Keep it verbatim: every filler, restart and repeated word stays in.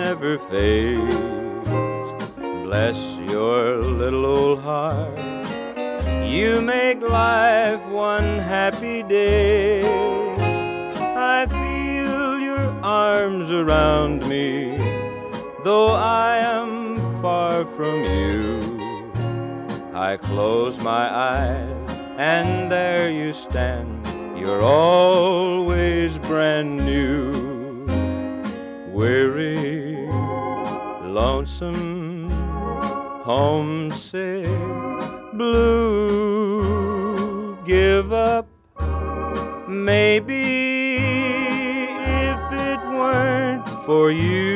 never fades. Bless your little old heart, you make life one happy day. I feel your arms around me, though I am far from you. I close my eyes and there you stand, you're always brand new. Weary, lonesome, homesick, blue, give up, maybe, if it weren't for you.